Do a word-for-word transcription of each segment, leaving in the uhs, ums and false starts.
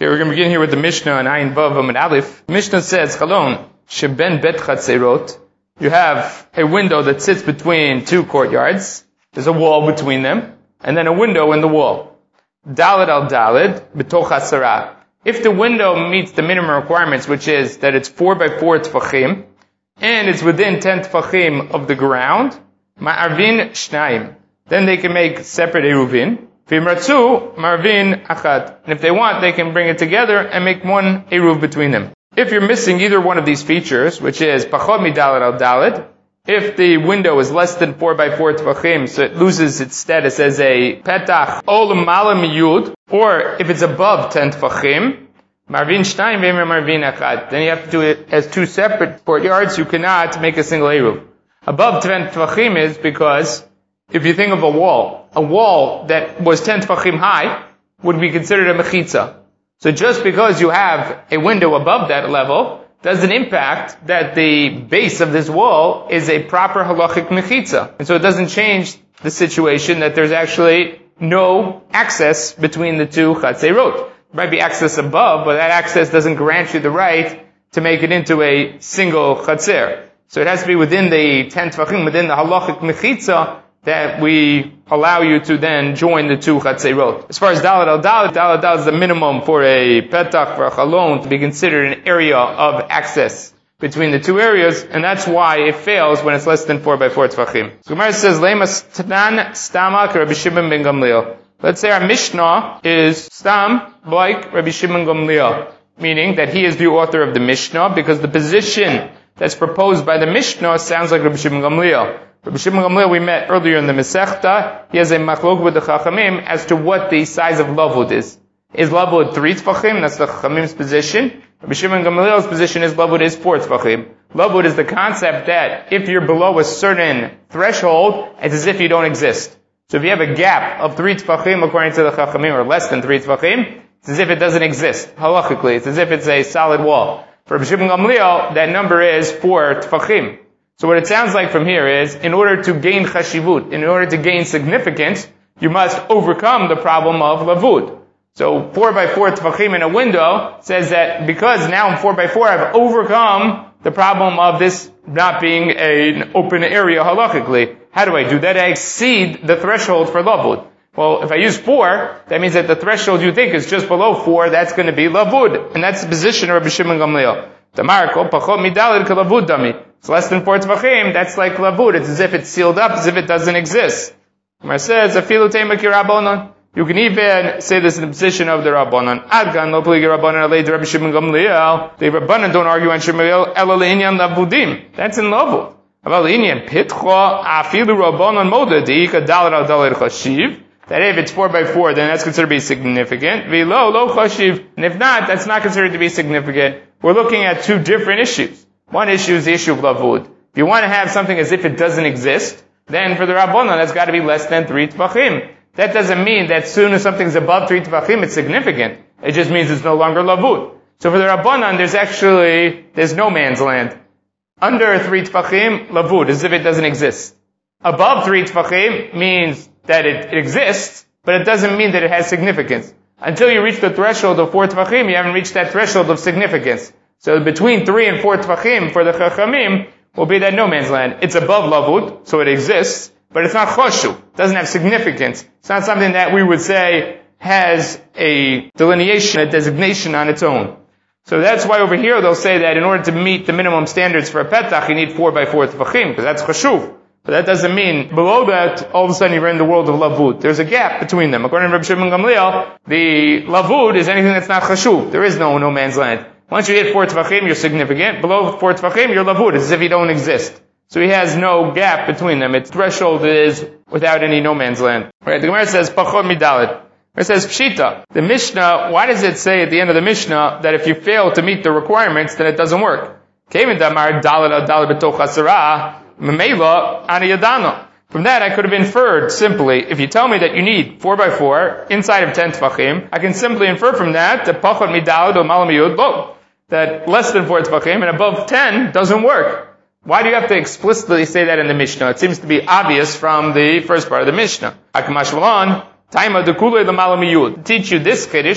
Okay, we're going to begin here with the Mishnah and Ayin Vav Amud Aleph. Mishnah says, Chalon, sheben bet chatzerot. You have a window that sits between two courtyards. There's a wall between them, and then a window in the wall. Daled al daled, betoch asara. If the window meets the minimum requirements, which is that it's four by four tefachim, and it's within ten tefachim of the ground, ma'arvin shnaim. Then they can make separate eruvin. V'imratzu marvin achad. And if they want, they can bring it together and make one eruv between them. If you're missing either one of these features, which is pachod midaled al daled, if the window is less than four by four tefachim, so it loses its status as a petach ol mala miyud, or if it's above ten tefachim, marvin shnayim v'imra marvin achad. Then you have to do it as two separate courtyards. You cannot make a single eruv. Above ten tefachim is because if you think of a wall, a wall that was ten tefachim high would be considered a mechitza. So just because you have a window above that level doesn't impact that the base of this wall is a proper halachic mechitza. And so it doesn't change the situation that there's actually no access between the two chatzerot. There might be access above, but that access doesn't grant you the right to make it into a single chatzer. So it has to be within the ten tefachim, within the halachic mechitza, that we allow you to then join the two chatzerot. As far as daled al daled, daled al daled is the minimum for a petach, for a chalon, to be considered an area of access between the two areas, and that's why it fails when it's less than four by four tefachim. So Gemara says, Lema stanan stama Rabbi Shimon ben Gamliel. Let's say our Mishnah is stam like Rabbi Shimon Gamliel, meaning that he is the author of the Mishnah, because the position that's proposed by the Mishnah sounds like Rabbi Shimon Gamliel. Rabbi Shimon Gamliel we met earlier in the Masechta. He has a machlok with the Chachamim as to what the size of lavud is. Is lavud three tefachim? That's the Chachamim's position. Rabbi Shimon Gamliel's position is lavud is four tefachim. Lavud is the concept that if you're below a certain threshold, it's as if you don't exist. So if you have a gap of three tefachim according to the Chachamim, or less than three tefachim, it's as if it doesn't exist. Halachically, it's as if it's a solid wall. For Rabbi Shimon Gamliel, that number is four tefachim. So what it sounds like from here is, in order to gain chashivut, in order to gain significance, you must overcome the problem of lavud. So four by four tefachim in a window says that because now I'm four by four, I've overcome the problem of this not being an open area halachically. How do I do that? I exceed the threshold for lavud. Well, if I use four, that means that the threshold you think is just below four, that's going to be lavud. And that's the position of Rabbi Shimon Gamliel. Tamarko, pachot midaled kalavud dami. It's less than four tefachim, that's like lavud. It's as if it's sealed up, as if it doesn't exist. Gemara says, afilu teima ki rabbanon. You can even say this in the position of the rabbanon. Adgan lo pligi rabbanon alei Rabbi Shimon Gamliel. The rabbanon don't argue on Shimon Gamliel, ela le'inyan lavudim. That's in lavud. Aval le'inyan pitcho, afilu rabbanon moda, de'ika daled al daled chashiv. That if it's four by four, then that's considered to be significant. V'lo lo chashiv. And if not, that's not considered to be significant. We're looking at two different issues. One issue is the issue of lavud. If you want to have something as if it doesn't exist, then for the Rabbanon, that's got to be less than three tefachim. That doesn't mean that as soon as something's above three tefachim, it's significant. It just means it's no longer lavud. So for the Rabbanon, there's actually, there's no man's land. Under three tefachim, lavud, as if it doesn't exist. Above three tefachim means that it, it exists, but it doesn't mean that it has significance. Until you reach the threshold of four tefachim, you haven't reached that threshold of significance. So between three and four tefachim for the Chachamim will be that no man's land. It's above lavud, so it exists, but it's not choshu. It doesn't have significance. It's not something that we would say has a delineation, a designation on its own. So that's why over here they'll say that in order to meet the minimum standards for a petach, you need four by four tefachim, because that's choshuv. But that doesn't mean below that, all of a sudden you're in the world of lavud. There's a gap between them. According to Rabbi Shimon Gamliel, the lavud is anything that's not chashuv. There is no no man's land. Once you hit four tefachim, you're significant. Below four tefachim, you're lavud. It's as if you don't exist. So he has no gap between them. Its threshold is without any no man's land. Right? The Gemara says, pachot midaled. It says, pshita. The Mishnah, why does it say at the end of the Mishnah that if you fail to meet the requirements, then it doesn't work? Kevin damar daled al daled betoch asara. From that I could have inferred simply, if you tell me that you need four by four inside of ten tefachim, I can simply infer from that that pachot midaled or malam yud lo, that less than four tefachim and above ten doesn't work. Why do you have to explicitly say that in the Mishnah? It seems to be obvious from the first part of the Mishnah. Akamash v'lan, taima dekulei l'malam yud. To teach you this chiddush,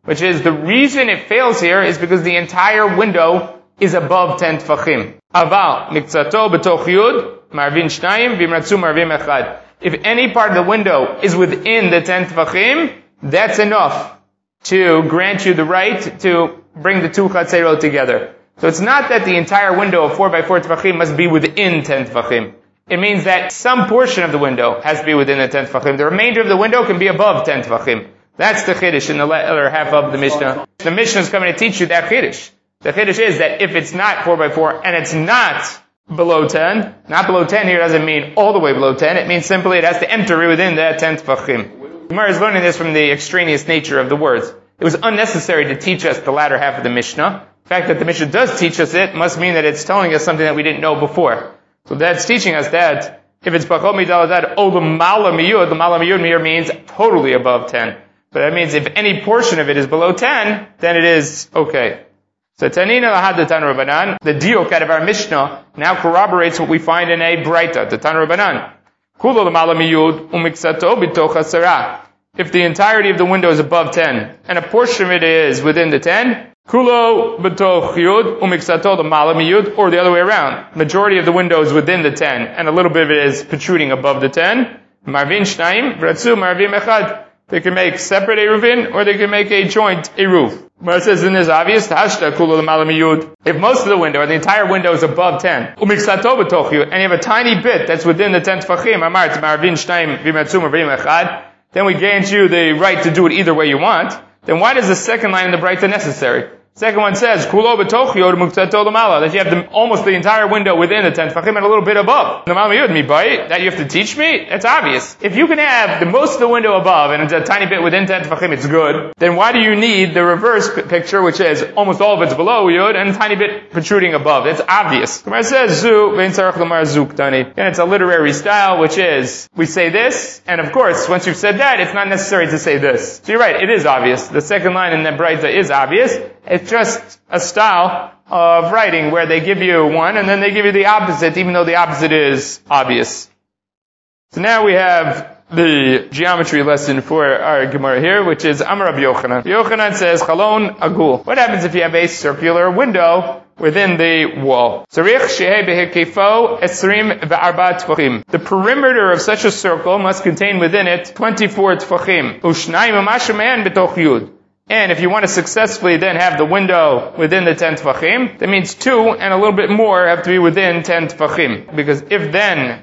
which is the reason it fails here is because the entire window is above ten tefachim. Aval mikzato b'toch yud marvin shnayim v'imratzu marvin echad. If any part of the window is within the ten tefachim, that's enough to grant you the right to bring the two chatzerot together. So it's not that the entire window of four by four tefachim must be within ten tefachim. It means that some portion of the window has to be within the ten tefachim. The remainder of the window can be above ten tefachim. That's the chiddush in the other half of the Mishnah. The Mishnah is coming to teach you that chiddush. The chiddush is that if it's not four by four and it's not below ten, not below ten here doesn't mean all the way below ten. It means simply it has to enter within that ten tefachim. Gemara is learning this from the extraneous nature of the words. It was unnecessary to teach us the latter half of the Mishnah. The fact that the Mishnah does teach us it must mean that it's telling us something that we didn't know before. So that's teaching us that if it's Pachot Midaladat, oh, the Mala Miyud, the Mala Miyud here means totally above ten. But that means if any portion of it is below ten, then it is okay. So Tanina Lahad the Tan Rabbanan, the diok out of our Mishnah now corroborates what we find in a Braita, the Tan Rabbanan. Kulo the Mala Miyud, umiksato bitoch asara. If the entirety of the window is above ten, and a portion of it is within the ten, Kulo b'toch yud umiksato the mala miyud, or the other way around. Majority of the window is within the ten, and a little bit of it is protruding above the ten. Marvin shnayim, v'ratzu marvin echad. They can make separate eruvin, or they can make a joint eruv. But it says in this obvious, hashta kulo the mala miyud. If most of the window, or the entire window is above ten, umiksato b'toch yud, and you have a tiny bit that's within the ten tefachim, amart marvin shnayim v'ratzu marvin echad, then we grant you the right to do it either way you want. Then why does the second line in the Braita necessary? Second one says, Kulo b'toch yod muktato l'mala, that you have the, almost the entire window within the ten tefachim and a little bit above. The mala miyud mi bay, that you have to teach me? That's obvious. If you can have the most of the window above and it's a tiny bit within ten tefachim, it's good. Then why do you need the reverse p- picture, which is almost all of it's below yod and a tiny bit protruding above? It's obvious. Gemara says, Zu vein tzarech l'mar zuk tani. And it's a literary style, which is, we say this, and of course, once you've said that, it's not necessary to say this. So you're right, it is obvious. The second line in the Braita is obvious. It's just a style of writing where they give you one and then they give you the opposite, even though the opposite is obvious. So now we have the geometry lesson for our Gemara here, which is Amar Rabbi Yochanan. Rabbi Yochanan says, Chalon agul. What happens if you have a circular window within the wall? The perimeter of such a circle must contain within it twenty-four tefachim. And if you want to successfully then have the window within the ten tefachim, that means two and a little bit more have to be within ten tefachim. Because if then,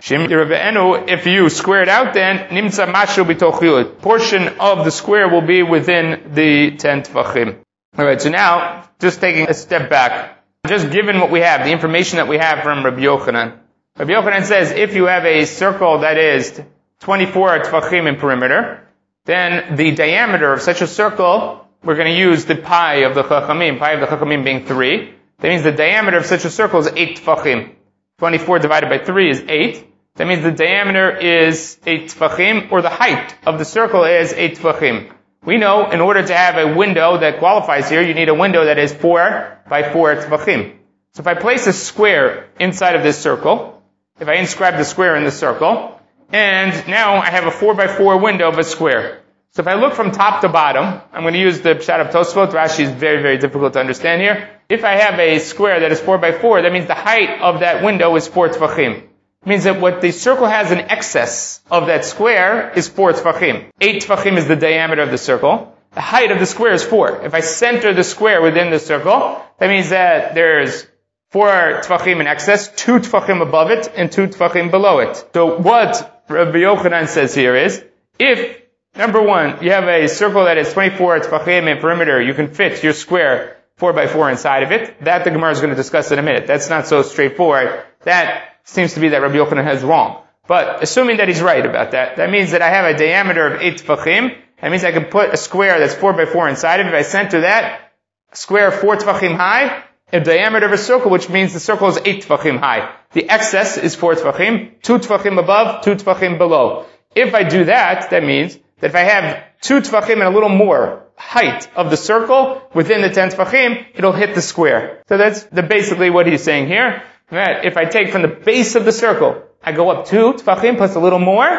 if you square it out then, nimtza mashu b'toch yud. Portion of the square will be within the ten tefachim. Alright, so now, just taking a step back, just given what we have, the information that we have from Rabbi Yochanan. Rabbi Yochanan says if you have a circle that is twenty-four tefachim in perimeter, then the diameter of such a circle, we're going to use the pi of the Chachamim, pi of the Chachamim being three. That means the diameter of such a circle is eight tefachim. twenty-four divided by three is eight. That means the diameter is eight tefachim, or the height of the circle is eight tefachim. We know in order to have a window that qualifies here, you need a window that is four by four tefachim. So if I place a square inside of this circle, if I inscribe the square in the circle, and now I have a four by four window of a square. So if I look from top to bottom, I'm going to use the Pshat of Tosfot. Rashi is very, very difficult to understand here. If I have a square that is four by four, that means the height of that window is four tefachim. It means that what the circle has in excess of that square is four tefachim. Eight tefachim is the diameter of the circle. The height of the square is four. If I center the square within the circle, that means that there's four tefachim in excess, two tefachim above it, and two tefachim below it. So what Rabbi Yochanan says here is, if number one, you have a circle that is twenty-four tefachim in perimeter, you can fit your square four by four inside of it. That the Gemara is going to discuss in a minute. That's not so straightforward. That seems to be that Rabbi Yochanan has wrong. But assuming that he's right about that, that means that I have a diameter of eight tefachim. That means I can put a square that's four by four inside of it. If I center that, a square four tefachim high, a diameter of a circle, which means the circle is eight tefachim high. The excess is four tefachim, two tefachim above, two tefachim below. If I do that, that means that if I have two tefachim and a little more height of the circle within the ten tefachim, it'll hit the square. So that's the, basically what he's saying here. That if I take from the base of the circle, I go up two tefachim plus a little more,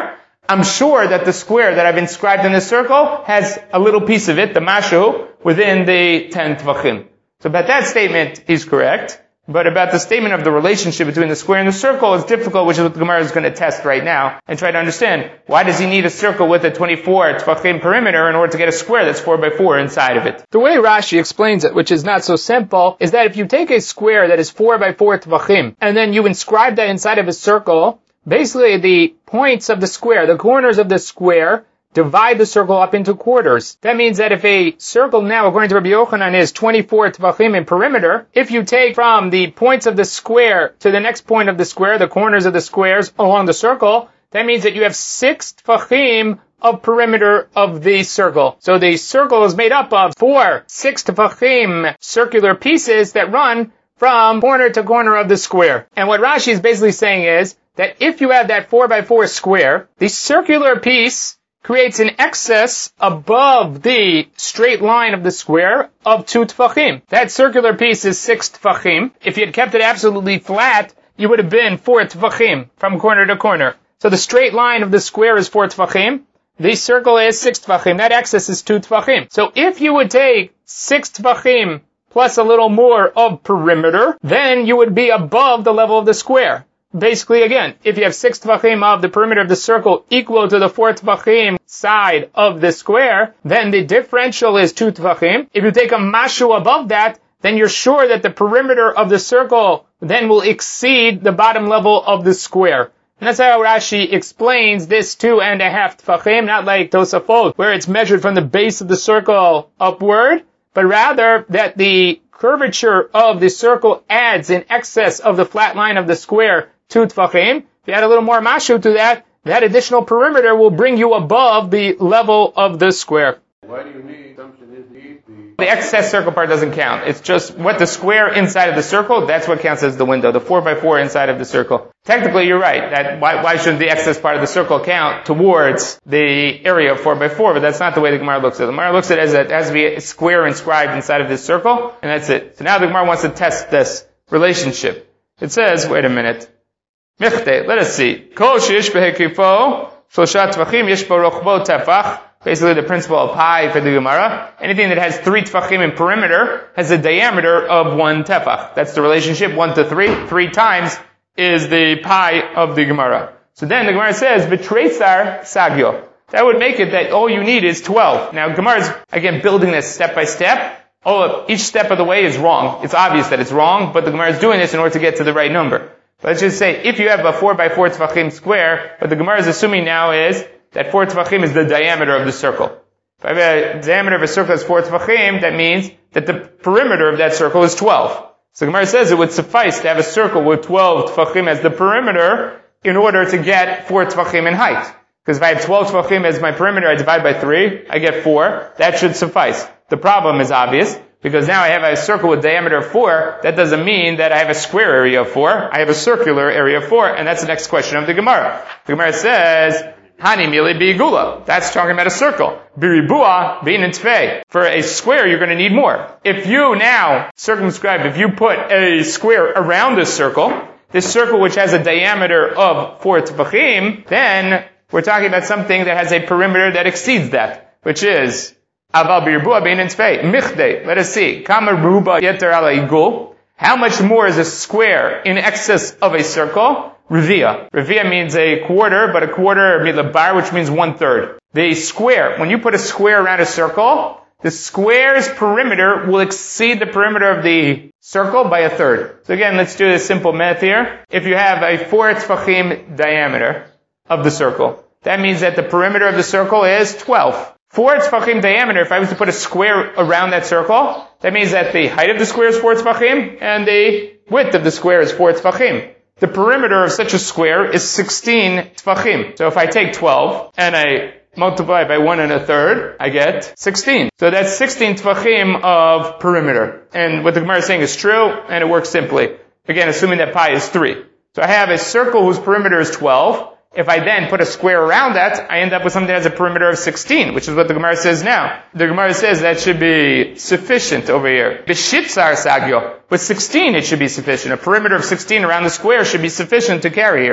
I'm sure that the square that I've inscribed in the circle has a little piece of it, the mashu, within the ten tvachim. So about that statement, he's correct. But about the statement of the relationship between the square and the circle is difficult, which is what the Gemara is going to test right now, and try to understand why does he need a circle with a twenty-four tvachim perimeter in order to get a square that's four by four inside of it. The way Rashi explains it, which is not so simple, is that if you take a square that is four by four tvachim, and then you inscribe that inside of a circle, basically the points of the square, the corners of the square, divide the circle up into quarters. That means that if a circle now, according to Rabbi Yochanan, is twenty-four tvachim in perimeter, if you take from the points of the square to the next point of the square, the corners of the squares along the circle, that means that you have six tvachim of perimeter of the circle. So the circle is made up of four six tvachim circular pieces that run from corner to corner of the square. And what Rashi is basically saying is that if you have that four by four square, the circular piece creates an excess above the straight line of the square of two tfachim. That circular piece is six tfachim. If you had kept it absolutely flat, you would have been four tfachim from corner to corner. So the straight line of the square is four tfachim. The circle is six tfachim. That excess is two tfachim. So if you would take six tfachim plus a little more of perimeter, then you would be above the level of the square. Basically, again, if you have six tvachim of the perimeter of the circle equal to the four tvachim side of the square, then the differential is two tvachim. If you take a mashu above that, then you're sure that the perimeter of the circle then will exceed the bottom level of the square. And that's how Rashi explains this two and a half tvachim, not like Tosafot, where it's measured from the base of the circle upward, but rather that the curvature of the circle adds in excess of the flat line of the square two tfachim. If you add a little more mashu to that, that additional perimeter will bring you above the level of the square. Why do you need assumption is the, the... the excess circle part doesn't count. It's just what the square inside of the circle, that's what counts as the window, the four by four inside of the circle. Technically, you're right. That why, why shouldn't the excess part of the circle count towards the area of four by four? But that's not the way the Gemara looks at it. The Gemara looks at it as it has to be a square inscribed inside of this circle, and that's it. So now the Gemara wants to test this relationship. It says, wait a minute. Michte, let us see. Kol sheish behekifo, shlosha tvachim yesh bo rochbo tefach. Basically the principle of pi for the Gemara. Anything that has three tefachim in perimeter has a diameter of one tefach. That's the relationship, one to three. Three times is the pi of the Gemara. So then the Gemara says, B'treisar sagyo. That would make it that all you need is twelve. Now Gemara is, again, building this step by step. Oh, each step of the way is wrong. It's obvious that it's wrong, but the Gemara is doing this in order to get to the right number. Let's just say, if you have a four by four tefachim square, what the Gemara is assuming now is that four tefachim is the diameter of the circle. If I have a diameter of a circle that's four tefachim, that means that the perimeter of that circle is twelve. So the Gemara says it would suffice to have a circle with twelve tefachim as the perimeter in order to get four tefachim in height. Because if I have twelve tefachim as my perimeter, I divide by three, I get four. That should suffice. The problem is obvious. Because now I have a circle with diameter of four, that doesn't mean that I have a square area of four. I have a circular area of four, and that's the next question of the Gemara. The Gemara says, Hani mili bi'igula. That's talking about a circle. Biribua be'inin tfei. For a square, you're going to need more. If you now circumscribe, if you put a square around this circle, this circle which has a diameter of four tefachim, then we're talking about something that has a perimeter that exceeds that, which is Aval biribua be'inin tfei. Michde. Let us see. Kama ruba yeter ala igul. How much more is a square in excess of a circle? Revia. Revia means a quarter, but a quarter milabar, which means one third. The square, when you put a square around a circle, the square's perimeter will exceed the perimeter of the circle by a third. So again, let's do this simple math here. If you have a four tefachim diameter of the circle, that means that the perimeter of the circle is twelve. Four tefachim diameter, if I was to put a square around that circle, that means that the height of the square is four tefachim, and the width of the square is four tefachim. The perimeter of such a square is sixteen tefachim. So if I take twelve, and I multiply by one and a third, I get sixteen. So that's sixteen tefachim of perimeter. And what the Gemara is saying is true, and it works simply. Again, assuming that pi is three. So I have a circle whose perimeter is twelve. If I then put a square around that, I end up with something that has a perimeter of sixteen, which is what the Gemara says now. The Gemara says that should be sufficient over here. B'shitzar sagyo. With sixteen, it should be sufficient. A perimeter of sixteen around the square should be sufficient to carry here.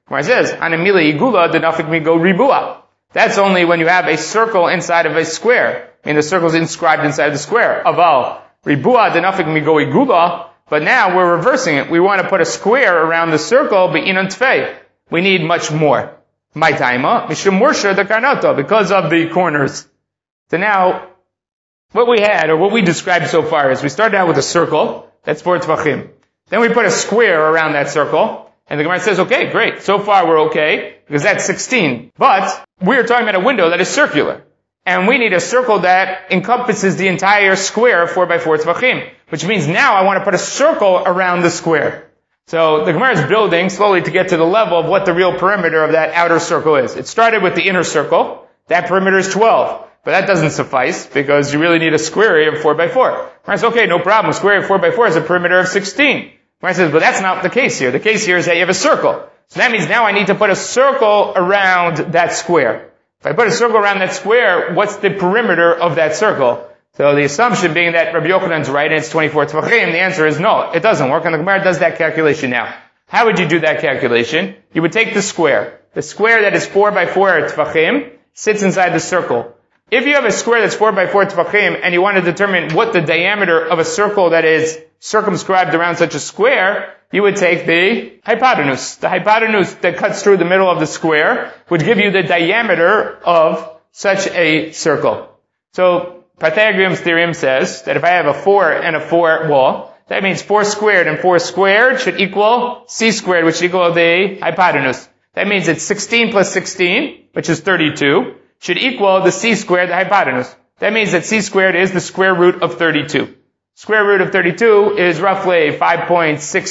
Where it says, Anamila igula denafik migo ribua. That's only when you have a circle inside of a square. I mean, the circle is inscribed inside the square. Aval ribua denafik migo igula. But now we're reversing it. We want to put a square around the circle, be'inon tfei. We need much more. My taima, mishum mursha the karnato, because of the corners. So now, what we had, or what we described so far, is we started out with a circle, that's four tvachim. Then we put a square around that circle, and the Gemara says, okay, great, so far we're okay, because that's sixteen. But, we're talking about a window that is circular. And we need a circle that encompasses the entire square, four by four tvachim. Which means now I want to put a circle around the square. So, the Gemara is building slowly to get to the level of what the real perimeter of that outer circle is. It started with the inner circle, that perimeter is twelve. But that doesn't suffice, because you really need a square area of four by four. Gemara says, okay, no problem, a square area of four by four is a perimeter of sixteen. Gemara says, but that's not the case here. The case here is that you have a circle. So that means now I need to put a circle around that square. If I put a circle around that square, what's the perimeter of that circle? So the assumption being that Rabbi Yochanan's right and it's twenty-four tvachim, the answer is no, it doesn't work, and the Gemara does that calculation now. How would you do that calculation? You would take the square. The square that is four by four tvachim sits inside the circle. If you have a square that's four by four tvachim and you want to determine what the diameter of a circle that is circumscribed around such a square, you would take the hypotenuse. The hypotenuse that cuts through the middle of the square would give you the diameter of such a circle. So, Pythagorean's theorem says that if I have a four and a four wall, that means four squared and four squared should equal c squared, which should equal the hypotenuse. That means it's sixteen plus sixteen, which is thirty-two, should equal the c squared, the hypotenuse. That means that c squared is the square root of thirty-two. Square root of thirty-two is roughly five point six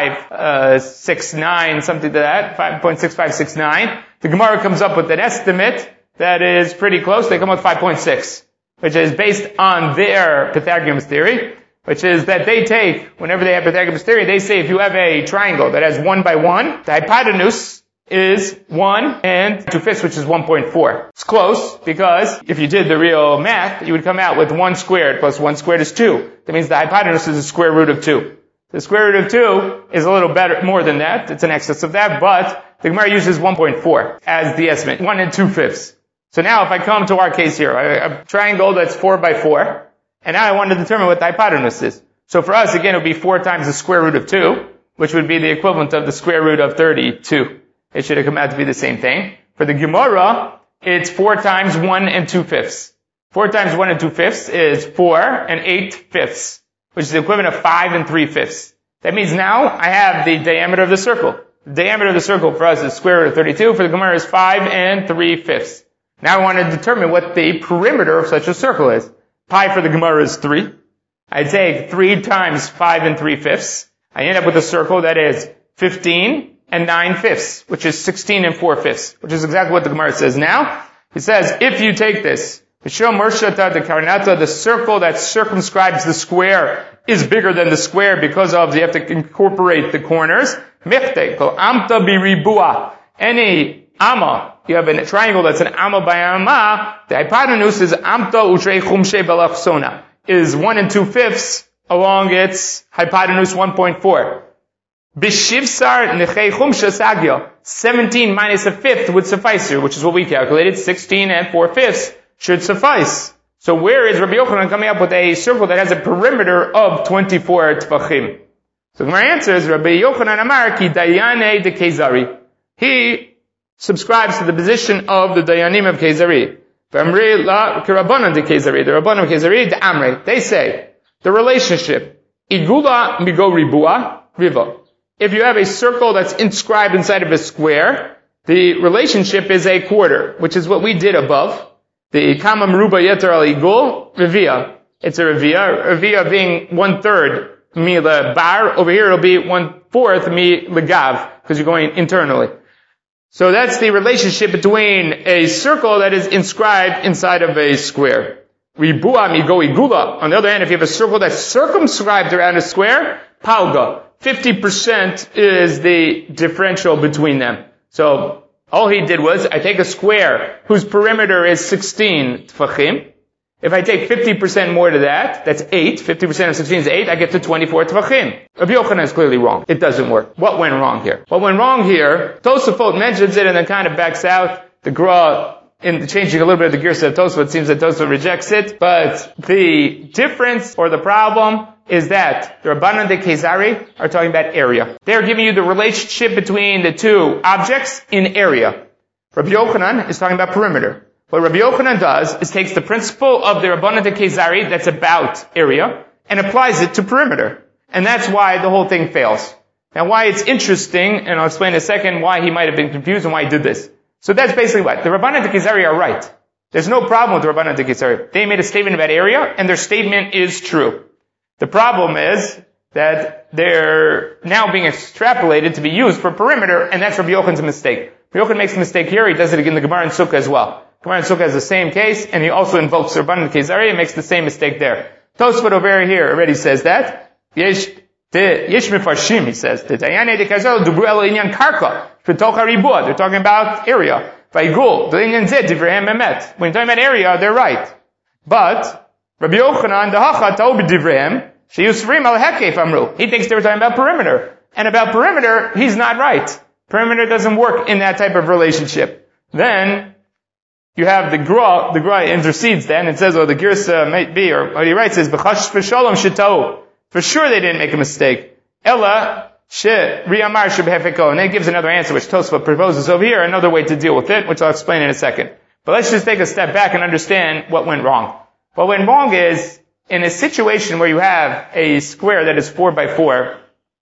five six nine, something to that, five point six five six nine. The Gemara comes up with an estimate that is pretty close. They come up with five point six, which is based on their Pythagorean's theory, which is that they take, whenever they have Pythagorean's theory, they say if you have a triangle that has one by one, the hypotenuse is one and two-fifths, which is one point four. It's close, because if you did the real math, you would come out with one squared plus one squared is two. That means the hypotenuse is the square root of two. The square root of two is a little better, more than that. It's in excess of that, but the Gemara uses one point four as the estimate. One and two-fifths. So now if I come to our case here, a triangle that's four by four, and now I want to determine what the hypotenuse is. So for us, again, it would be four times the square root of two, which would be the equivalent of the square root of thirty-two. It should have come out to be the same thing. For the Gemara, it's four times one and two-fifths. Four times one and two-fifths is four and eight-fifths, which is the equivalent of five and three-fifths. That means now I have the diameter of the circle. The diameter of the circle for us is square root of thirty-two. For the Gemara is five and three-fifths. Now I want to determine what the perimeter of such a circle is. Pi for the Gemara is three. I take three times five and three-fifths. I end up with a circle that is fifteen and nine-fifths, which is sixteen and four-fifths, which is exactly what the Gemara says now. It says, if you take this, the circle that circumscribes the square is bigger than the square because of, you have to incorporate the corners. Any amma, you have a triangle that's an amma by amma, the hypotenuse is amta utrei chumshe belachsona, is one and two-fifths along its hypotenuse one point four. Bishivsar nechei chumsha sagyo. seventeen minus a fifth would suffice here, which is what we calculated. sixteen and four-fifths should suffice. So where is Rabbi Yochanan coming up with a circle that has a perimeter of twenty-four tvachim? So my answer is Rabbi Yochanan Amar ki dayane de Kezari. He subscribes to the position of the Dayanim of Kezari. V'amri la k'Rabbanan de Kezari. The Rabbanan of Kezari, the Amri. They say the relationship igula migo ribua riva. If you have a circle that's inscribed inside of a square, the relationship is a quarter, which is what we did above. The kama meruba yeter al igul, revia. It's a revia. Revia being one third mi le bar. Over here it'll be one fourth mi le gav, because you're going internally. So that's the relationship between a circle that is inscribed inside of a square. Ribua migo igula. On the other hand, if you have a circle that's circumscribed around a square, palga. fifty percent is the differential between them. So, all he did was, I take a square whose perimeter is sixteen tfachim, If I take fifty percent more to that, that's eight. fifty percent of sixteen is eight. I get to twenty-four tvachim. Rabbi Yochanan is clearly wrong. It doesn't work. What went wrong here? What went wrong here, Tosafot mentions it and then kind of backs out. The Gra, in changing a little bit of the Girsa of Tosafot, it seems that Tosafot rejects it. But the difference or the problem is that the Rabbanan de Kezari are talking about area. They're giving you the relationship between the two objects in area. Rabbi Yochanan is talking about perimeter. What Rabbi Yochanan does is takes the principle of the Rabbanan de Kezari that's about area and applies it to perimeter. And that's why the whole thing fails. Now why it's interesting, and I'll explain in a second why he might have been confused and why he did this. So that's basically what? The Rabbanan de Kezari are right. There's no problem with the Rabbanan de Kezari. They made a statement about area and their statement is true. The problem is that they're now being extrapolated to be used for perimeter, and that's Rabbi Yochanan's mistake. Rabbi Yochanan makes a mistake here, he does it in the Gemara and Sukkah as well. Gemara and Sukkah has the same case, and he also invokes Rabbanan Kezari and makes the same mistake there. Tosfot over here already says that. Yesh Yesh Mefarshim, he says. The Dayane de Kezari dubru el inyan karka. Sh'toch haribua. They're talking about area. Vaygul. The inyan zed divrehem emet. When you're talking about area, they're right. But Rabbi Yochanan dehacha ta'u b'divrehem. He thinks they were talking about perimeter. And about perimeter, he's not right. Perimeter doesn't work in that type of relationship. Then, you have the Gra, the Gra intercedes then, and says, oh, the Girsa might be, or what he writes is, B'chash v'shalom shitau. For sure they didn't make a mistake. Ella, she, ri'amar shebhefeko. And it gives another answer, which Tosfot proposes over here, another way to deal with it, which I'll explain in a second. But let's just take a step back and understand what went wrong. What went wrong is, in a situation where you have a square that is four by four,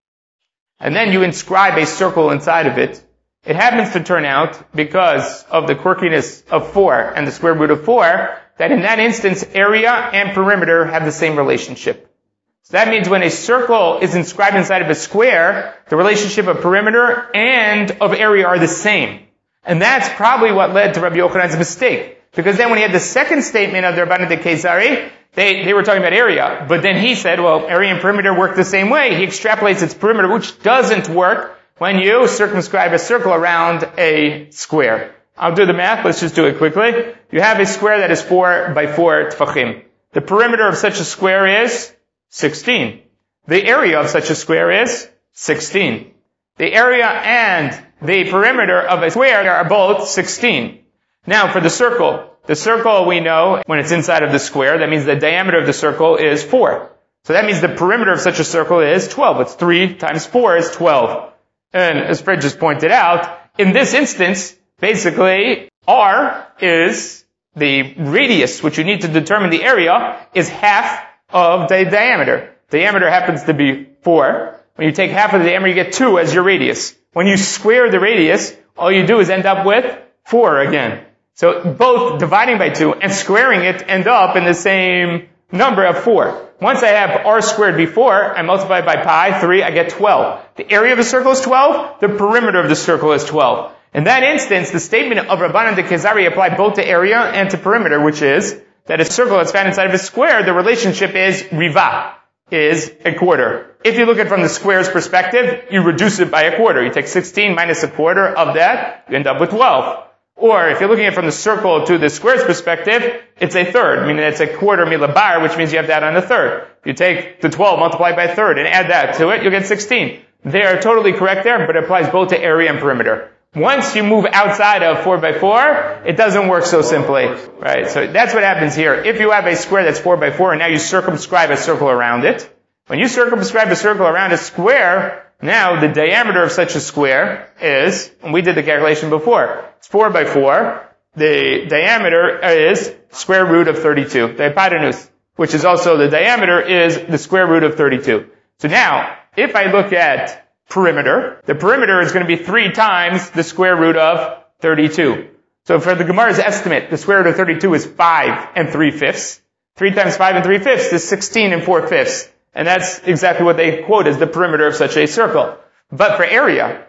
and then you inscribe a circle inside of it, it happens to turn out, because of the quirkiness of four and the square root of four, that in that instance, area and perimeter have the same relationship. So that means when a circle is inscribed inside of a square, the relationship of perimeter and of area are the same. And that's probably what led to Rabbi Yochanan's mistake. Because then when he had the second statement of the Rabbanan de Kezari, They, they were talking about area, but then he said, well, area and perimeter work the same way. He extrapolates its perimeter, which doesn't work when you circumscribe a circle around a square. I'll do the math, let's just do it quickly. You have a square that is four by four tfachim. The perimeter of such a square is sixteen. The area of such a square is sixteen. The area and the perimeter of a square are both sixteen. Now, for the circle, the circle we know, when it's inside of the square, that means the diameter of the circle is four. So that means the perimeter of such a circle is twelve. It's three times four is twelve. And as Fred just pointed out, in this instance, basically, R is the radius, which you need to determine the area, is half of the diameter. Diameter happens to be four. When you take half of the diameter, you get two as your radius. When you square the radius, all you do is end up with four again. So both dividing by two and squaring it end up in the same number of four. Once I have r squared before, I multiply by pi, three, I get twelve. The area of the circle is twelve, the perimeter of the circle is twelve. In that instance, the statement of Rabbanan de Kezari applied both to area and to perimeter, which is that a circle that's found inside of a square, the relationship is riva, is a quarter. If you look at it from the square's perspective, you reduce it by a quarter. You take sixteen minus a quarter of that, you end up with twelve. Or if you're looking at it from the circle to the square's perspective, it's a third, meaning it's a quarter milabar, which means you have to add on a third. If you take the twelve, multiply by a third, and add that to it, you'll get sixteen. They are totally correct there, but it applies both to area and perimeter. Once you move outside of four by four, it doesn't work so simply. Right? So that's what happens here. If you have a square that's four by four, and now you circumscribe a circle around it, when you circumscribe a circle around a square, now the diameter of such a square is, and we did the calculation before, it's four by four, the diameter is square root of thirty-two, the hypotenuse, which is also the diameter is the square root of thirty-two. So now, if I look at perimeter, the perimeter is going to be three times the square root of thirty-two. So for the Gemara's estimate, the square root of thirty-two is five and three fifths. three times five and three fifths is sixteen and four fifths. And that's exactly what they quote as the perimeter of such a circle. But for area,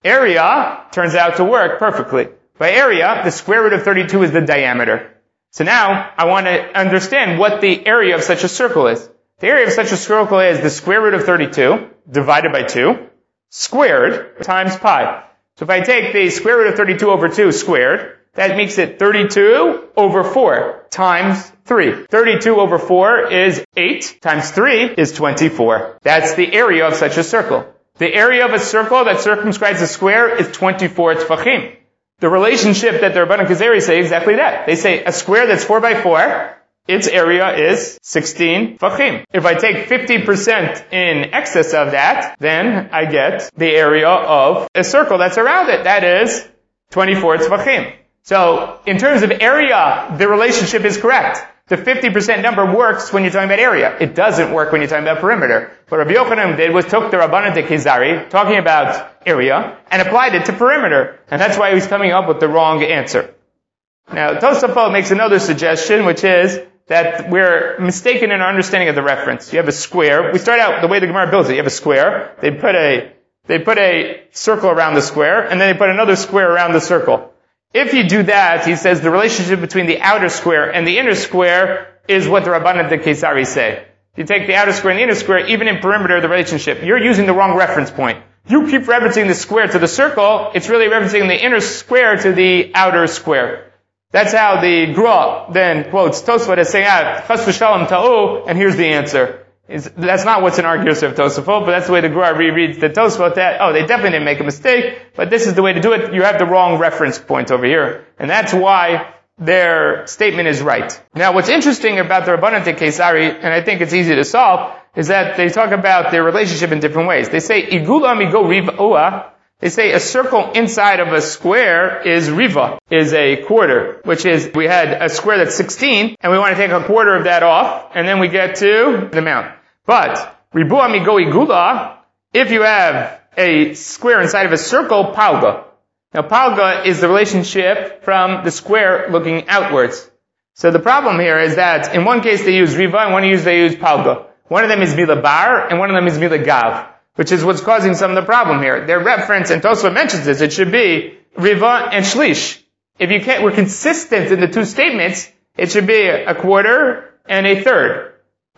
area turns out to work perfectly. By area, the square root of thirty-two is the diameter. So now, I want to understand what the area of such a circle is. The area of such a circle is the square root of thirty-two divided by two, squared times pi. So if I take the square root of thirty-two over two squared, That makes it thirty-two over four times three. thirty-two over four is eight times three is twenty-four. That's the area of such a circle. The area of a circle that circumscribes a square is twenty-four tefachim. The relationship that the Rabbanan Kazari say exactly that. They say a square that's four by four, its area is sixteen tefachim. If I take fifty percent in excess of that, then I get the area of a circle that's around it. That is twenty-four tefachim. So, in terms of area, the relationship is correct. The fifty percent number works when you're talking about area. It doesn't work when you're talking about perimeter. What Rabbi Yochanan did was took the Rabbanan de Kizari, talking about area, and applied it to perimeter. And that's why he was coming up with the wrong answer. Now, Tosafot makes another suggestion, which is that we're mistaken in our understanding of the reference. You have a square. We start out the way the Gemara builds it. You have a square. They put a, they put a circle around the square, and then they put another square around the circle. If you do that, he says the relationship between the outer square and the inner square is what the Rabbanan de Kesari say. You take the outer square and the inner square, even in perimeter, the relationship. You're using the wrong reference point. You keep referencing the square to the circle, it's really referencing the inner square to the outer square. That's how the Gra then quotes Tosfot as saying, ah, Chas v'shalom ta'u, and here's the answer. Is, that's not what's in our Girsa of Tosafot, but that's the way the Gra rereads the Tosafot that, oh, they definitely didn't make a mistake, but this is the way to do it. You have the wrong reference point over here. And that's why their statement is right. Now, what's interesting about the Rabbanan de Kesari, and I think it's easy to solve, is that they talk about their relationship in different ways. They say, Igula migo riva ua. They say a circle inside of a square is riva, is a quarter, which is, we had a square that's sixteen, and we want to take a quarter of that off, and then we get to the amount. But, ribu amigo igula, if you have a square inside of a circle, palga. Now, palga is the relationship from the square looking outwards. So the problem here is that in one case they use riva, and one case they use palga. One of them is mila bar, and one of them is mila gav, which is what's causing some of the problem here. Their reference, and Tosfot mentions this, it should be riva and shlish. If you can't, we're consistent in the two statements, it should be a quarter and a third.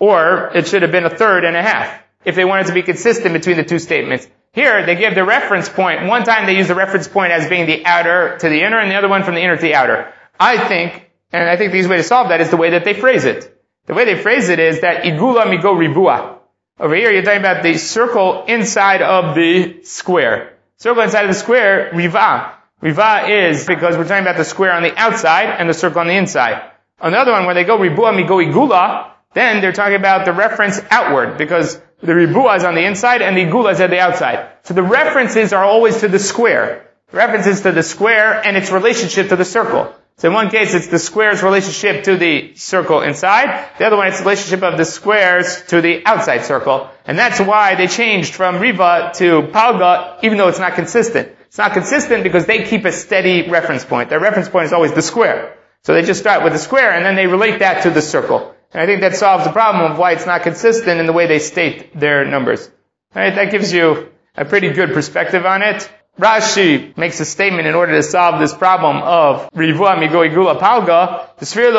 Or it should have been a third and a half, if they wanted to be consistent between the two statements. Here, they give the reference point. One time they use the reference point as being the outer to the inner, and the other one from the inner to the outer. I think, and I think the easy way to solve that is the way that they phrase it. The way they phrase it is that igula migo ribua. Over here, you're talking about the circle inside of the square. Circle inside of the square, riva. Riva is because we're talking about the square on the outside and the circle on the inside. Another one, where they go ribua migo igula, then they're talking about the reference outward, because the ribua is on the inside and the igula is at the outside. So the references are always to the square. The references to the square and its relationship to the circle. So in one case, it's the square's relationship to the circle inside. The other one, it's the relationship of the squares to the outside circle. And that's why they changed from riva to palga, even though it's not consistent. It's not consistent because they keep a steady reference point. Their reference point is always the square. So they just start with the square and then they relate that to the circle. And I think that solves the problem of why it's not consistent in the way they state their numbers. Alright, that gives you a pretty good perspective on it. Rashi makes a statement in order to solve this problem of Rivua Migo Igula Palga.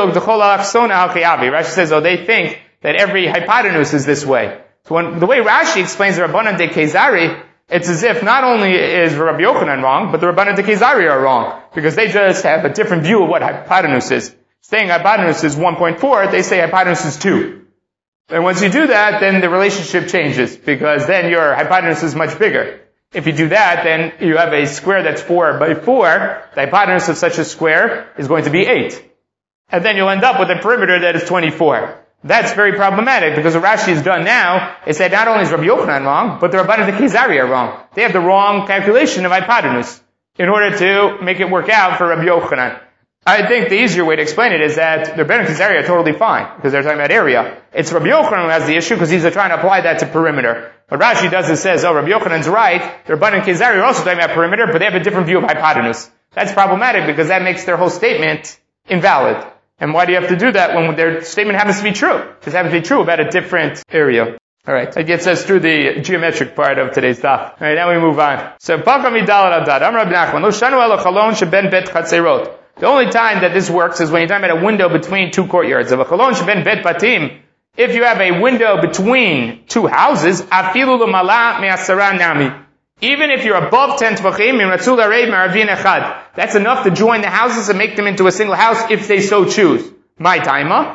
Rashi says, oh, they think that every hypotenuse is this way. So when, the way Rashi explains the Rabbanan de Kesari, it's as if not only is Rabbi Yochanan wrong, but the Rabbanan de Kesari are wrong. Because they just have a different view of what hypotenuse is. Saying hypotenuse is one point four, they say hypotenuse is two. And once you do that, then the relationship changes, because then your hypotenuse is much bigger. If you do that, then you have a square that's four by four, the hypotenuse of such a square is going to be eight. And then you'll end up with a perimeter that is twenty-four. That's very problematic, because what Rashi has done now is that not only is Rabbi Yochanan wrong, but the Rabbanan de Kesari are wrong. They have the wrong calculation of hypotenuse in order to make it work out for Rabbi Yochanan. I think the easier way to explain it is that the Rabbanan Kesari are totally fine, because they're talking about area. It's Rabbi Yochanan who has the issue, because he's trying to apply that to perimeter. What Rashi does is says, oh, Rabbi Yochanan's right, the Rabbanan Kesari are also talking about perimeter, but they have a different view of hypotenuse. That's problematic, because that makes their whole statement invalid. And why do you have to do that when their statement happens to be true? It just happens to be true about a different area. Alright, that gets us through the geometric part of today's daf. Alright, now we move on. So, the only time that this works is when you're talking about a window between two courtyards. If you have a window between two houses, Even if you're above ten tvachim, that's enough to join the houses and make them into a single house if they so choose. My taima.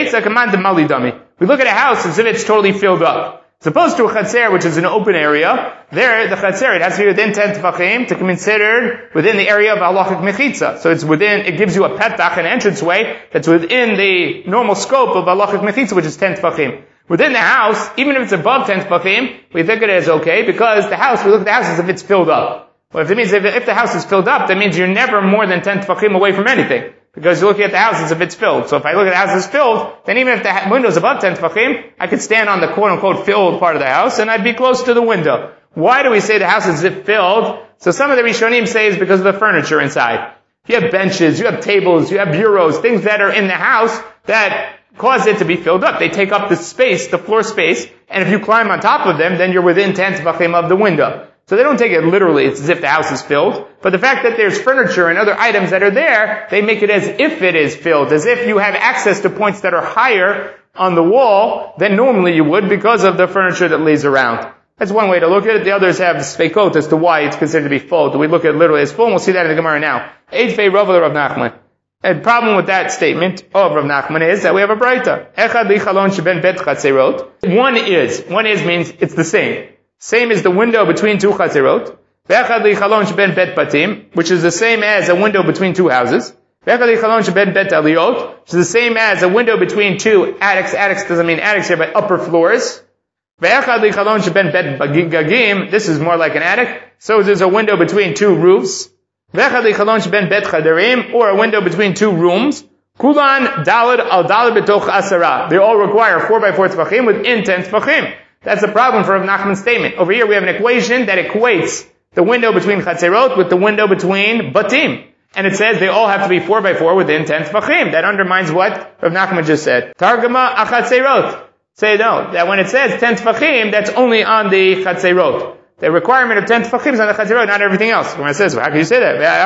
We look at a house as if it's totally filled up. As opposed to a chatzer, which is an open area, there, the chatzer, it has to be within ten tvachim to be considered within the area of halachic mechitza. So it's within, it gives you a petach, an entranceway, that's within the normal scope of halachic mechitza, which is ten tvachim. Within the house, even if it's above ten tvachim, we think it is okay, because the house, we look at the house as if it's filled up. Well, if it means, if, if the house is filled up, that means you're never more than ten tvachim away from anything. Because you're looking at the house as if it's filled. So if I look at the house as filled, then even if the window's above ten tvachim, I could stand on the quote-unquote filled part of the house, and I'd be close to the window. Why do we say the house is as if filled? So some of the Rishonim say it's because of the furniture inside. You have benches, you have tables, you have bureaus, things that are in the house that cause it to be filled up. They take up the space, the floor space, and if you climb on top of them, then you're within ten tvachim of the window. So they don't take it literally, it's as if the house is filled. But the fact that there's furniture and other items that are there, they make it as if it is filled, as if you have access to points that are higher on the wall than normally you would because of the furniture that lays around. That's one way to look at it. The others have speikot as to why it's considered to be full. Do we look at it literally as full? And we'll see that in the Gemara now. Eidfei Rav Rav Nachman. The problem with that statement of Rav Nachman is that we have a braita. Echad li chalon sheben bet chatzerot. One is. One is means it's the same. Same as the window between two chatzerot. Ve'echad li chalon sheben bet batim, which is the same as a window between two houses. Ve'echad li chalon sheben bet aliyot, which is the same as a window between two attics. Attics doesn't mean attics here, but upper floors. Ve'echad li chalon sheben bet gagim, this is more like an attic. So there's a window between two roofs. Ve'echad li chalon sheben bet chadarim, or a window between two rooms. Kulan dalad al dalad betoch asara. They all require four by four tefachim within ten tefachim. That's the problem for Rav Nachman's statement. Over here we have an equation that equates the window between chatzerot with the window between batim. And it says they all have to be four by four within ten tefachim. That undermines what Rav Nachman just said. Targama achatzerot. Say no, that when it says ten tefachim, that's only on the chatzerot. The requirement of ten tefachim is on the chatzerot, not everything else. When it says, well, how can you say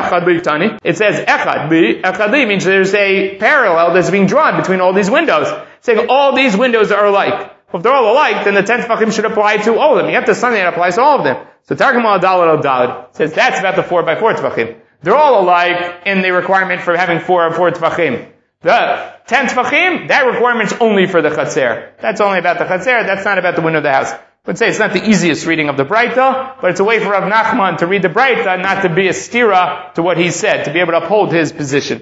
that? It says echad bi. Echad li means there's a parallel that's being drawn between all these windows. Saying all these windows are alike. Well, if they're all alike, then the ten tefachim should apply to all of them. You have to say that applies to all of them. So Targum al Dalad al Dalad says that's about the four by four tefachim. They're all alike in the requirement for having four or four tefachim. The ten tefachim, that requirement's only for the chatzer. That's only about the chatzer. That's not about the window of the house. I would say it's not the easiest reading of the Braita, but it's a way for Rav Nachman to read the Braita, not to be a stira to what he said, to be able to uphold his position.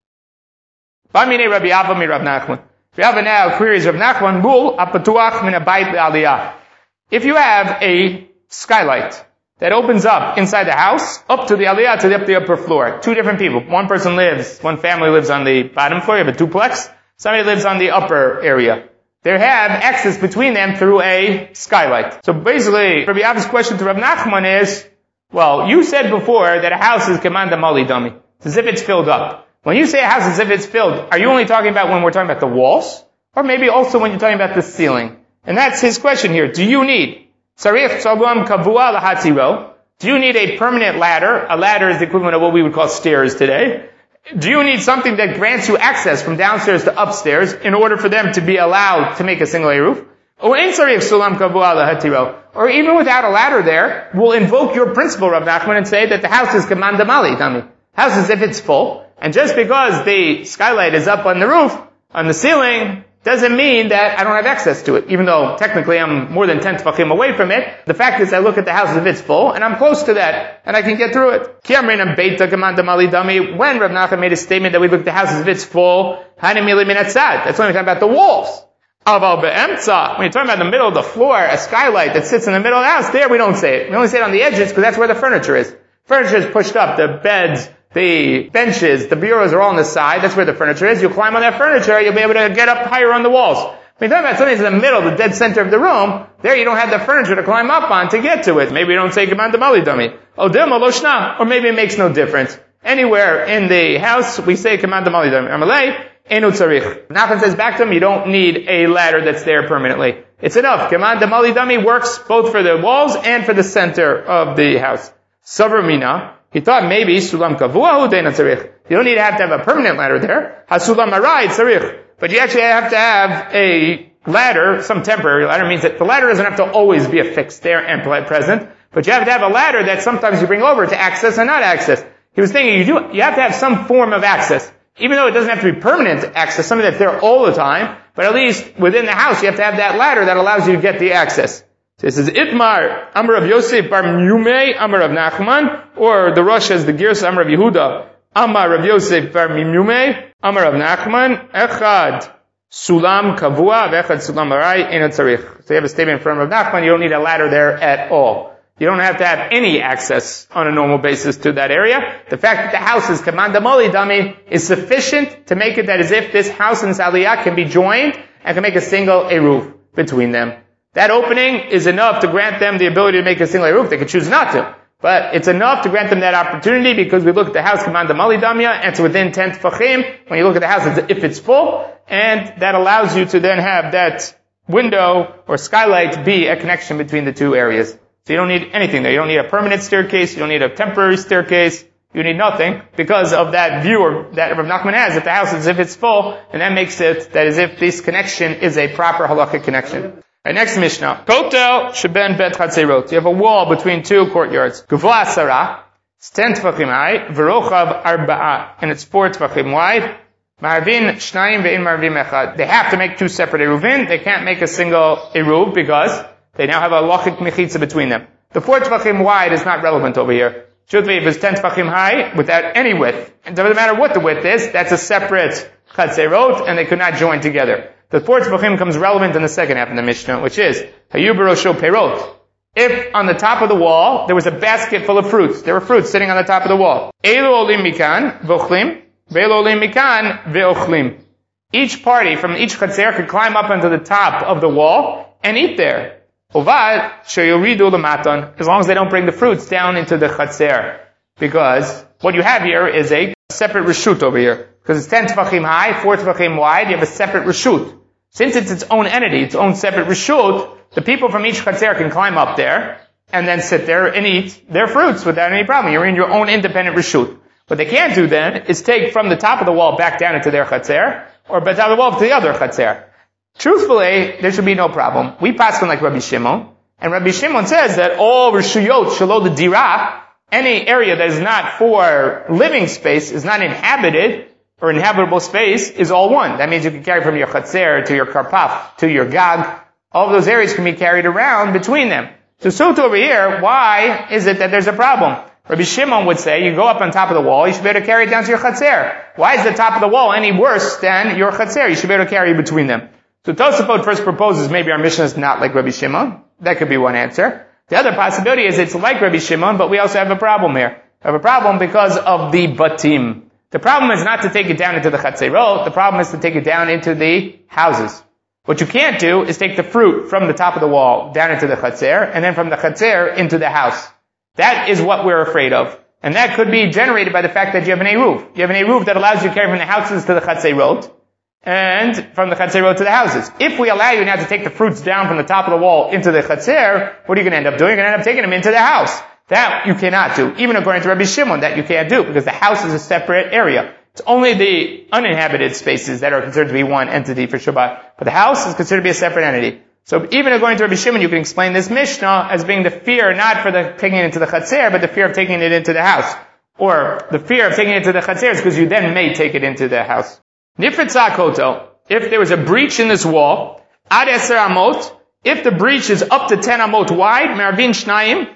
Bamine Rabbi Abba mi Rav Nachman. Rabbi now queries Rav Nachman, Mul apatuach min abayit le'aliyah. If you have a skylight that opens up inside the house, up to the aliyah, to the, up the upper floor. Two different people. One person lives, one family lives on the bottom floor, you have a duplex. Somebody lives on the upper area. They have access between them through a skylight. So basically, Rabbi Abba's question to Rav Nachman is, well, you said before that a house is kamanda mali dami. It's as if it's filled up. When you say a house as if it's filled, are you only talking about when we're talking about the walls? Or maybe also when you're talking about the ceiling? And that's his question here. Do you need sarich tzogam kavua lahatziro? Do you need a permanent ladder? A ladder is the equivalent of what we would call stairs today. Do you need something that grants you access from downstairs to upstairs in order for them to be allowed to make a single A roof? Or in sarich sulam kavua lahatiro? Or even without a ladder there, we'll invoke your principle, Rav Nachman, and say that the house is kamanda mali dami. House as if it's full. And just because the skylight is up on the roof, on the ceiling, doesn't mean that I don't have access to it. Even though technically I'm more than ten tefachim away from it, the fact is I look at the house as if it's full, and I'm close to that, and I can get through it. When Rav Nachman made a statement that we look at the house as if it's full, that's only talking about the walls. When you're talking about the middle of the floor, a skylight that sits in the middle of the house, there we don't say it. We only say it on the edges because that's where the furniture is. Furniture is pushed up, the beds, the benches, the bureaus are all on the side. That's where the furniture is. You climb on that furniture, you'll be able to get up higher on the walls. When you're talking about something that's in the middle, the dead center of the room, there you don't have the furniture to climb up on to get to it. Maybe you don't say Gaman Damali Dami. Or maybe it makes no difference. Anywhere in the house, we say Gaman Damali Dami. Amalei, Enu Tzarich. Nachman says back to him, you don't need a ladder that's there permanently. It's enough. Gaman Damali Dami works both for the walls and for the center of the house. Savramina. He thought maybe sulam kavua udeina tzarich. You don't need to have to have a permanent ladder there. Hasulam arai tzarich. But you actually have to have a ladder, some temporary ladder, means that the ladder doesn't have to always be affixed there and present. But you have to have a ladder that sometimes you bring over to access and not access. He was thinking you do, you have to have some form of access. Even though it doesn't have to be permanent access, something that's there all the time, but at least within the house you have to have that ladder that allows you to get the access. So it says, Itmar, Amar of Yosef, Bar Mimyumei, Amar of Nachman, or the Rosh has the Girs, Amar of Yehuda, Amar of Yosef, Bar Mimyumei, Amar of Nachman, Echad, Sulam Kavua, Vechad Sulam Arai, Eno Tzarich. So you have a statement from Rav Nachman, you don't need a ladder there at all. You don't have to have any access on a normal basis to that area. The fact that the house is Kamanda Moli Dami is sufficient to make it that as if this house and this aliyah can be joined and can make a single eruv between them. That opening is enough to grant them the ability to make a single eruv. They could choose not to. But it's enough to grant them that opportunity because we look at the house Kamanda Moli Damya and it's within ten tefachim. When you look at the house, it's, if it's full, and that allows you to then have that window or skylight be a connection between the two areas. So you don't need anything there. You don't need a permanent staircase. You don't need a temporary staircase. You need nothing because of that view that Rav Nachman has that the house is as if it's full, and that makes it that as if this connection is a proper halachic connection. Right, next Mishnah. Kotel sheben bet chatzerot. You have a wall between two courtyards. Guvla asara. It's ten tefachim high. V'rochav arba'a. And it's four tefachim wide. Marvin shnayim ve'in marvin echad. They have to make two separate eruvin. They can't make a single eruv because they now have a halachic mechitza between them. The four tefachim wide is not relevant over here. Should be if it's ten tefachim high without any width. It doesn't matter what the width is. That's a separate chatzerot, and they could not join together. The four tefachim comes relevant in the second half of the Mishnah, which is hayu barosho perot. If on the top of the wall there was a basket full of fruits, there were fruits sitting on the top of the wall. Elu olim mikan v'ochlim, ve'elu olim mikan ve'ochlim. Each party from each chatzer could climb up onto the top of the wall and eat there. Uvad sheyoridu l'matan, as long as they don't bring the fruits down into the chatzer, because what you have here is a separate reshut over here. Because it's ten tefachim high, four tefachim wide, you have a separate reshut. Since it's its own entity, its own separate reshut, the people from each chatzer can climb up there and then sit there and eat their fruits without any problem. You're in your own independent reshut. What they can't do then is take from the top of the wall back down into their chatzer, or back down the wall to the other chatzer. Truthfully, there should be no problem. We pass on like Rabbi Shimon, and Rabbi Shimon says that all reshuyot shelo the dirah, any area that is not for living space, is not inhabited, or inhabitable space, is all one. That means you can carry from your chatzer to your karpaf, to your gag. All of those areas can be carried around between them. So, so to over here, why is it that there's a problem? Rabbi Shimon would say, you go up on top of the wall, you should be able to carry it down to your chatzer. Why is the top of the wall any worse than your chatzer? You should be able to carry it between them. So Tosafot first proposes maybe our mission is not like Rabbi Shimon. That could be one answer. The other possibility is it's like Rabbi Shimon, but we also have a problem here. We have a problem because of the batim. The problem is not to take it down into the chatzerot. The problem is to take it down into the houses. What you can't do is take the fruit from the top of the wall down into the chatzer, and then from the chatzer into the house. That is what we're afraid of. And that could be generated by the fact that you have an eruv. You have an eruv that allows you to carry from the houses to the chatzerot, and from the chatzerot to the houses. If we allow you now to take the fruits down from the top of the wall into the chatzer, what are you going to end up doing? You're going to end up taking them into the house. That you cannot do. Even according to Rabbi Shimon, that you can't do, because the house is a separate area. It's only the uninhabited spaces that are considered to be one entity for Shabbat. But the house is considered to be a separate entity. So even according to Rabbi Shimon, you can explain this Mishnah as being the fear not for the taking it into the chatzer, but the fear of taking it into the house. Or the fear of taking it into the chatzer is because you then may take it into the house. Nifritzah kotel, if there was a breach in this wall, ad eser amot, if the breach is up to ten amot wide, marvin shnayim,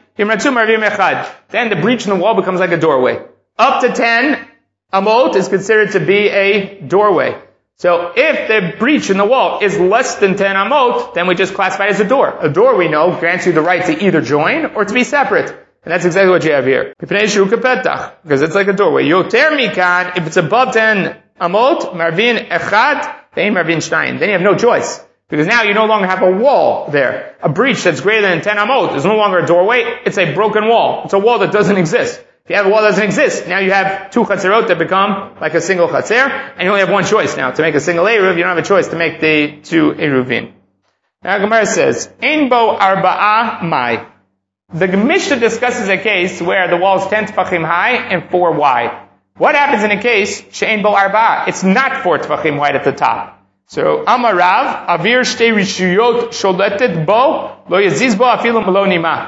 then the breach in the wall becomes like a doorway. Up to ten amot is considered to be a doorway. So if the breach in the wall is less than ten amot, then we just classify it as a door. A door, we know, grants you the right to either join or to be separate. And that's exactly what you have here. Because it's like a doorway. Yoter mikan, if it's above ten amot, marvin echad, then marvin shnayim. Then you have no choice. Because now you no longer have a wall there. A breach that's greater than ten amot is no longer a doorway, it's a broken wall. It's a wall that doesn't exist. If you have a wall that doesn't exist, now you have two chatzerot that become like a single chatzer, and you only have one choice now. To make a single eruv, you don't have a choice to make the two eruvin. Now Gemara says, Ein bo arba'ah mai. The Mishnah discusses a case where the wall is ten tefachim high and four wide. What happens in a case, she'ein bo arba'ah? It's not four tefachim wide at the top. So, Amarav, Avir Shtei Rishuyot Sholetet Bo, Lo Yaziz Bo Afilu Malo Nima.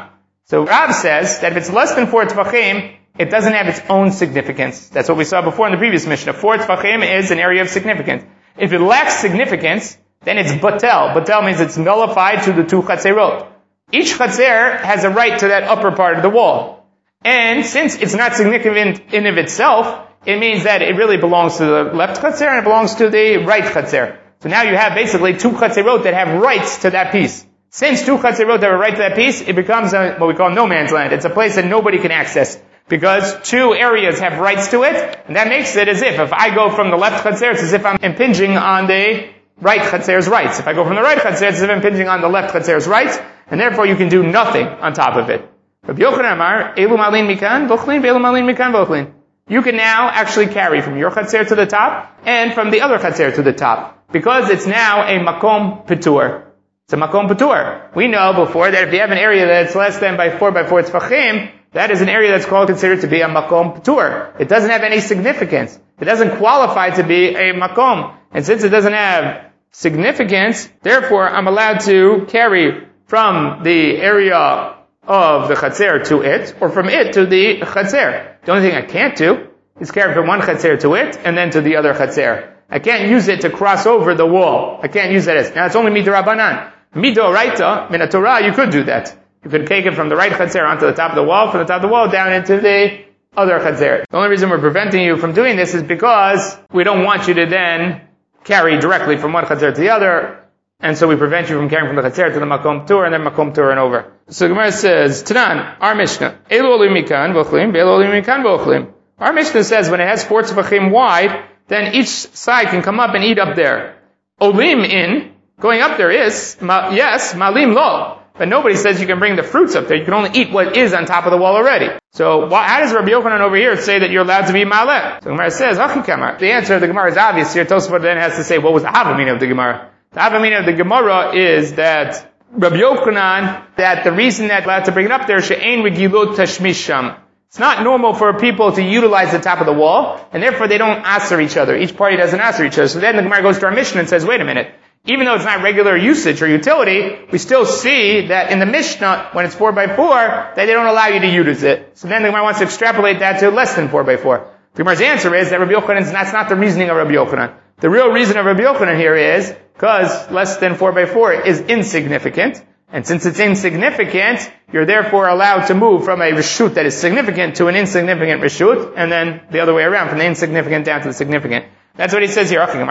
So Rav says that if it's less than four tefachim, it doesn't have its own significance. That's what we saw before in the previous Mishnah. Four tefachim is an area of significance. If it lacks significance, then it's batel. Batel means it's nullified to the two chatzerot. Each chatzer has a right to that upper part of the wall. And since it's not significant in of itself, it means that it really belongs to the left chatzer and it belongs to the right chatzer. So now you have basically two chatzerot that have rights to that piece. Since two chatzerot have a right to that piece, it becomes a, what we call no man's land. It's a place that nobody can access. Because two areas have rights to it, and that makes it as if, if I go from the left chatzer, it's as if I'm impinging on the right chatzer's rights. If I go from the right chatzer, it's as if I'm impinging on the left chatzer's rights, and therefore you can do nothing on top of it. Rabbi Yochanan Amar, Elu malin mikan, vochlin, ve'elu malin mikan, vochlin. You can now actually carry from your chatzer to the top, and from the other chatzer to the top, because it's now a makom petur. It's a makom petur. We know before that if you have an area that's less than by four by four tefachim, that is an area that's called considered to be a makom petur. It doesn't have any significance. It doesn't qualify to be a makom. And since it doesn't have significance, therefore I'm allowed to carry from the area of the chatzer to it, or from it to the chatzer. The only thing I can't do is carry from one chatzer to it, and then to the other chatzer. I can't use it to cross over the wall. I can't use that as, now it's only midorabanan. Midoraita, min Torah, you could do that. You could take it from the right chatzer onto the top of the wall, from the top of the wall down into the other chatzer. The only reason we're preventing you from doing this is because we don't want you to then carry directly from one chatzer to the other, and so we prevent you from carrying from the chatzer to the makom tur and then makom tur and over. So Gemara says, Tanan, our Mishnah, Elu olim mikan vochlim, ve'elu olim mikan vochlim. Our Mishnah says when it has four tefachim wide, then each side can come up and eat up there. Olim in, going up there is, ma, yes, malim lo. But nobody says you can bring the fruits up there. You can only eat what is on top of the wall already. So why, how does Rabbi Yochanan over here say that you're allowed to be maleh? So the Gemara says, Achikamar. The answer of the Gemara is obvious here. Tosafot then has to say, what was the havamina of the Gemara? The havamina of the Gemara is that Rabbi Yochanan, that the reason that allowed to bring it up there, she'ein regilot tashmisham. It's not normal for people to utilize the top of the wall, and therefore they don't answer each other. Each party doesn't answer each other. So then the Gemara goes to our Mishnah and says, wait a minute. Even though it's not regular usage or utility, we still see that in the Mishnah, when it's four by four, that they don't allow you to use it. So then the Gemara wants to extrapolate that to less than four by four. The Gemara's answer is that Rabbi Yochanan, that's not the reasoning of Rabbi Yochanan. The real reason of Rabbi Yochanan here is, because less than four by four is insignificant, and since it's insignificant, you're therefore allowed to move from a reshut that is significant to an insignificant reshut, and then the other way around, from the insignificant down to the significant. That's what he says here. Our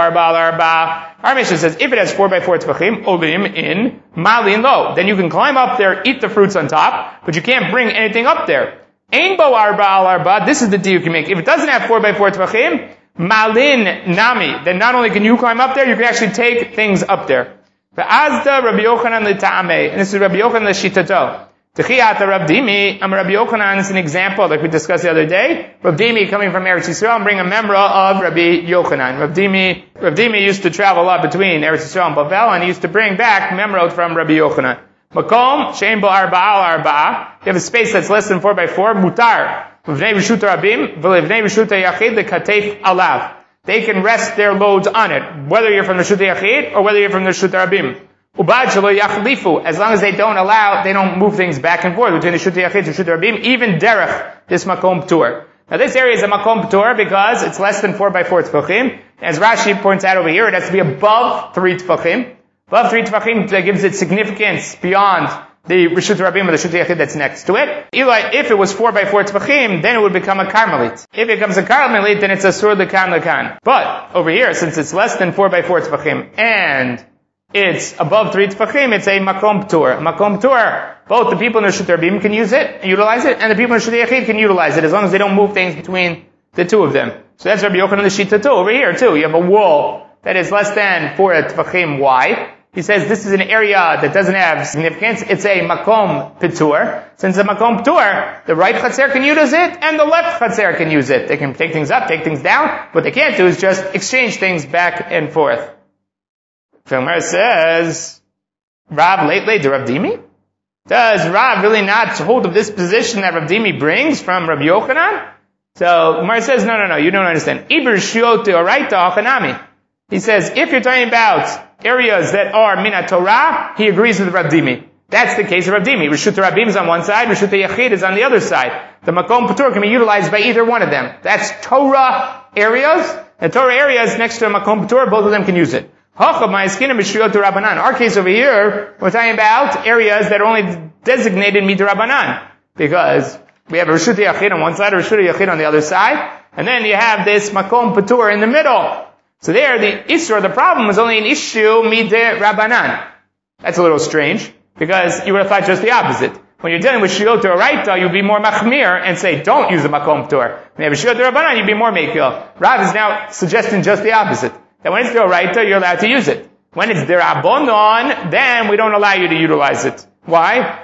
Mishnah says, if it has four by four tefachim, olim in malin lo, then you can climb up there, eat the fruits on top, but you can't bring anything up there. Ein bo arba al arba, this is the deal you can make. If it doesn't have four by four tefachim, malin nami, then not only can you climb up there, you can actually take things up there. Ve'azda Rabbi Yochanan l'ta'amei, and this is Rabbi Yochanan l'shitato. Techiyat Rav Dimi, I'm Rabbi Yochanan is an example, like we discussed the other day. Rav Dimi coming from Eretz Yisrael and bring a member of Rabbi Yochanan. Rav Dimi, Rav Dimi used to travel a lot between Eretz Yisrael and Bavel, and he used to bring back memrot from Rabbi Yochanan. Makom, she'en bo arba al arba, you have a space that's less than four by four, mutar. V'nei rishut rabim, v'levnei rishut yachid, the katef alav. They can rest their loads on it, whether you're from the rishut yachid or whether you're from the rishut rabim. As long as they don't allow, they don't move things back and forth between the Shut Yachid and Shut Rabim, even derech, this makom tour. Now this area is a makom tour because it's less than four by four tefachim. As Rashi points out over here, it has to be above three tefachim. Above three tefachim, that gives it significance beyond the Rishut Rabim or the Shut Yachid that's next to it. If it was four by four tefachim, then it would become a karmelit. If it becomes a karmelit, then it's a sur lekan lekan. But over here, since it's less than four by four tefachim, and it's above three tefachim, it's a makom tur. A makom tur, both the people in the Rishut Rabim can use it, and utilize it, and the people in the Rishut Yachid can utilize it, as long as they don't move things between the two of them. So that's Rabbi Yochanan the Shita too. Over here too, you have a wall that is less than four tefachim wide. He says this is an area that doesn't have significance. It's a makom petur. Since it's a makom petur, the right chatzer can use it, and the left chatzer can use it. They can take things up, take things down. What they can't do is just exchange things back and forth. Gemara says, Rav lately to Rav Dimi? Does Rav really not hold of this position that Rav Dimi brings from Rabbi Yochanan? So Gemara says, no, no, no, you don't understand. He says, if you're talking about areas that are Minat Torah, he agrees with Rav Dimi. That's the case of Rav Dimi. Reshut Rabim is on one side, Reshut Yachid is on the other side. The Makom Patur can be utilized by either one of them. That's Torah areas, and Torah areas next to Makom Patur, both of them can use it. Our case over here, we're talking about areas that are only designated Midrabanan, because we have Reshut Yachid on one side, Reshut Yachid on the other side, and then you have this Makom Patur in the middle. So there, the Isra, the problem is only an issue Midrabanan. That's a little strange, because you would have thought just the opposite. When you're dealing with Shiot Oraita, you'd be more Machmir and say, don't use the Makom Patur. When you have Shiot Rabbanan, you'd be more Mekil. Rav is now suggesting just the opposite. That when it's the Oraita, you're allowed to use it. When it's the Rabbanon, then we don't allow you to utilize it. Why?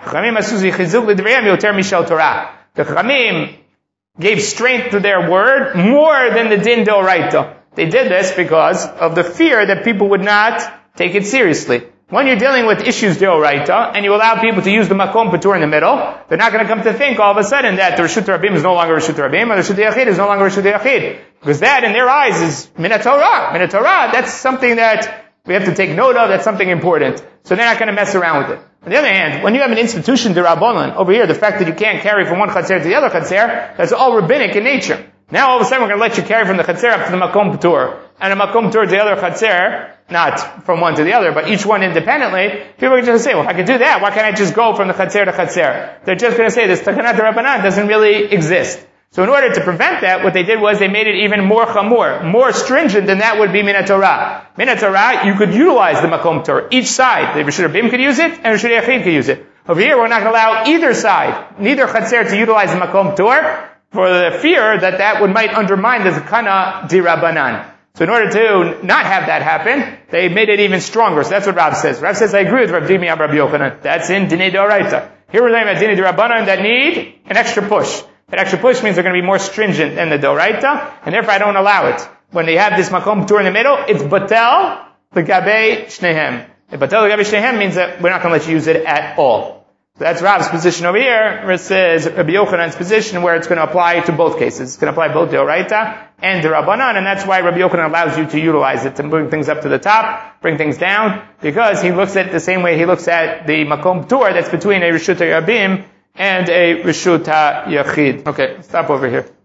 The Chachamim gave strength to their word more than the Din D'Oraita. They did this because of the fear that people would not take it seriously. When you're dealing with issues D'Oraita, and you allow people to use the Makom Patur in the middle, they're not going to come to think all of a sudden that the Reshut Rabim is no longer Reshut Rabim, or the Reshut Yachid is no longer Reshut Yachid. Because that, in their eyes, is Minat Torah. Minat Torah, that's something that we have to take note of, that's something important. So they're not going to mess around with it. On the other hand, when you have an institution, D'Rabbanan, over here, the fact that you can't carry from one Chatzer to the other Chatzer, that's all rabbinic in nature. Now all of a sudden we're going to let you carry from the Chatzer up to the Makom Patur, and the Makom Patur to the other Chatzer, not from one to the other, but each one independently. People are just say, well, if I could do that, why can't I just go from the Chatzer to Chatzer? They're just going to say this Takanat D'Rabbanan doesn't really exist. So in order to prevent that, what they did was they made it even more chamur, more stringent than that would be Minat Torah. Minat Torah, you could utilize the Makom Patur. Each side, the Reshut Rabim could use it, and Reshut Yachid could use it. Over here, we're not going to allow either side, neither Chatzer, to utilize the Makom Patur, for the fear that that would might undermine the Zakana D'Rabbanan. So in order to not have that happen, they made it even stronger. So that's what Rav says. Rav says, I agree with Rav Dimi Rabbi Yochanan. That's in Dinei D'Oraita. Here we're talking about Dinei D'Rabbanan that need an extra push. That extra push means they're going to be more stringent than the D'Oraita, and therefore I don't allow it. When they have this Makom Patur in the middle, it's Batel, the Gabei Shnehem. And Batel, the Gabei Shnehem means that we're not going to let you use it at all. So that's Rav's position over here, where it says Rabbi Yochanan's position, where it's going to apply to both cases. It's going to apply both D'Oraita and D'Rabbanan, and that's why Rabbi Yochanan allows you to utilize it, to bring things up to the top, bring things down, because he looks at it the same way he looks at the Makom Patur that's between a Reshut Rabim and a Reshut Yachid. Okay, stop over here.